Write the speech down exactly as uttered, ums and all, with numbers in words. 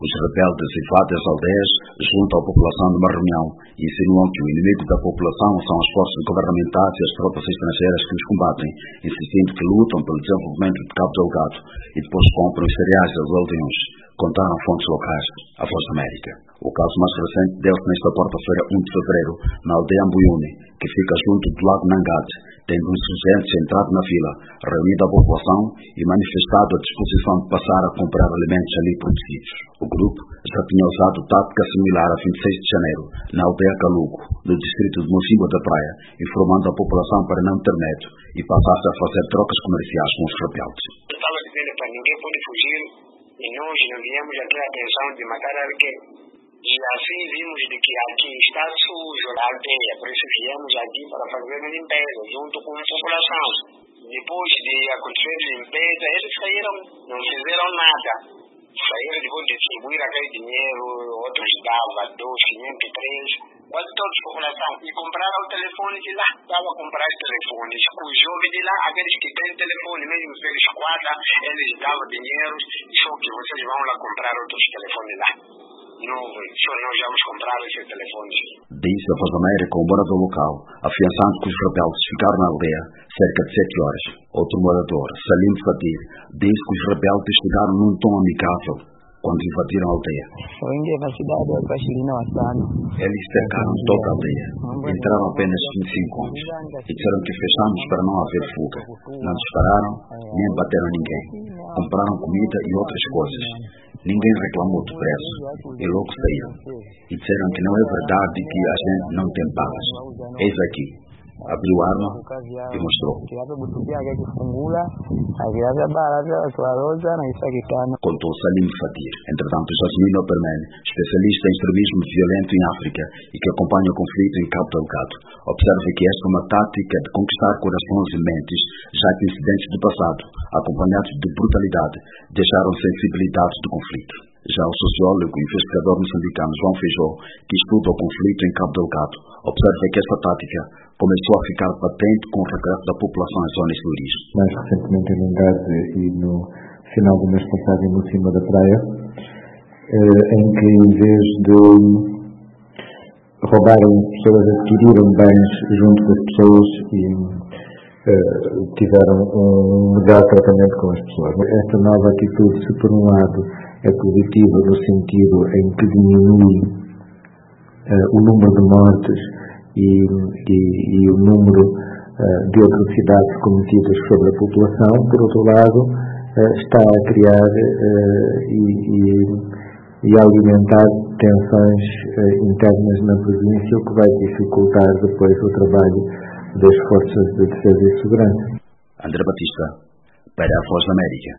Os rebeldes invadem as aldeias, juntam a população numa reunião e insinuam que o inimigo da população são as forças governamentais e as tropas estrangeiras que os combatem, insistindo que lutam pelo desenvolvimento de Cabo Delgado e depois compram os cereais aos aldeões, contaram fontes locais à Voz da América. O caso mais recente deu-se nesta quarta-feira, um de fevereiro, na aldeia Mbuyuni, que fica junto do lago Nangate, tendo um insurgente entrado na vila, reunido a população e manifestado a disposição de passar a comprar alimentos ali produzidos. O grupo já tinha usado tática similar a vinte e seis de janeiro, na aldeia Calugo, no distrito de Mocimboa da Praia, informando a população para não ter medo e passasse a fazer trocas comerciais com os rebeldes. Eu estava dizendo para ninguém pode fugir e nós não viemos aqui a atenção de matar alguém. E assim vimos de que aqui está sujo a aldeia, por isso viemos aqui para fazer a limpeza junto com a população. Depois de acontecer a limpeza, eles saíram, não fizeram nada. Saíram depois de distribuir aquele dinheiro, outros davam dois, quinhentos, três, quase toda a população. E compraram o telefone de lá. Estava a comprar telefones. Os jovens de lá, aqueles que têm telefone, mesmo se eles quadram, eles davam dinheiro, só que vocês vão lá comprar outros telefones lá. Não, só nós vamos comprar esses telefones. Disse a Voz da América o morador local, afiançando que os rebeldes ficaram na aldeia cerca de sete horas. Outro morador, Salim Fatir, disse que os rebeldes chegaram num tom amigável quando invadiram a aldeia. Eles cercaram toda a aldeia. Entraram apenas vinte e cinco homens e disseram que fechamos para não haver fuga. Não dispararam, nem bateram ninguém. Compraram comida e outras coisas. Ninguém reclamou de preço e logo saíram. E disseram que não é verdade que a gente não tem balas. Eis aqui. Abriu a arma e mostrou. Contou Salim Fatir. Entretanto, Jasmine Operman, especialista em extremismo violento em África e que acompanha o conflito em Cabo Delgado, observa que esta é uma tática de conquistar corações e mentes, já que incidentes do passado, acompanhados de brutalidade, deixaram sensibilidades do conflito. Já o sociólogo e investigador moçambicano João Feijó, que estuda o conflito em Cabo Delgado, observa que esta tática começou a ficar patente com o regresso da população às zonas de origem. Mais recentemente em Nangate e no final do mês passado em Mocimboa da Praia, em que em vez de roubarem pessoas, adquiriram bens junto das pessoas e tiveram um melhor tratamento com as pessoas. Esta nova atitude, se por um lado é positiva no sentido em que diminui uh, o número de mortes e, e, e o número uh, de atrocidades cometidas sobre a população, por outro lado uh, está a criar uh, e, e, e a alimentar tensões uh, internas na província, o que vai dificultar depois o trabalho das forças de defesa e segurança. André Batista, para a Voz da América.